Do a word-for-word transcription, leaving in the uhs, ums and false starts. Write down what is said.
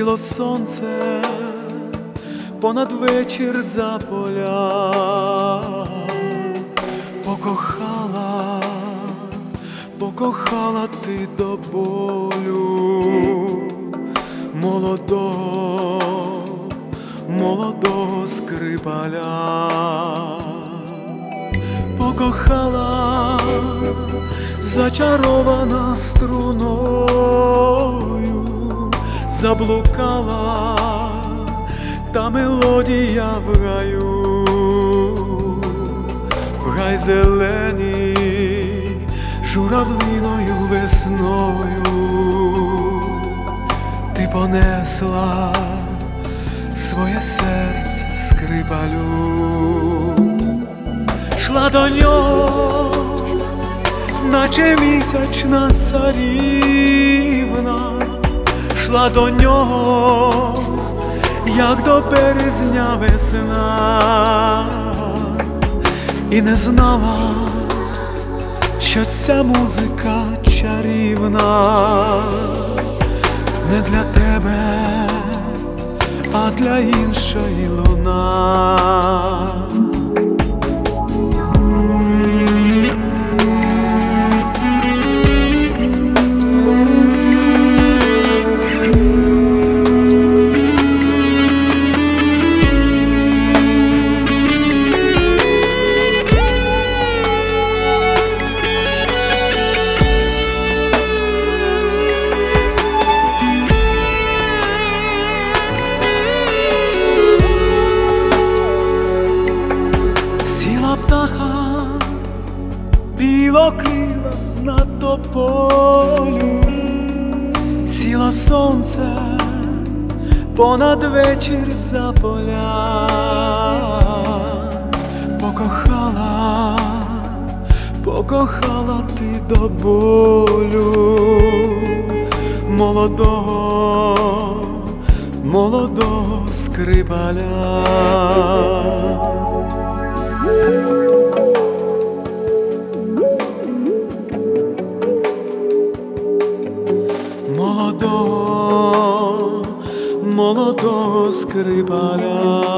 сіло сонце понад вечір за поля, покохала, покохала ти до болю молодого, молодого скрипаля. Покохала, зачарована струною, заблукала та мелодія в гаю, в гай зелений журавлиною весною ти понесла своє серце скрипалю. Шла до нього, наче місячна царівна, шла до нього, як до березня весна, і не знала, що ця музика чарівна не для тебе, а для іншої луна. Птаха білокрила на тополі, сіло сонце понад вечір за поля, покохала, покохала ти до болю молодого, молодого скрипаля. Молодого, молодого скрипаля.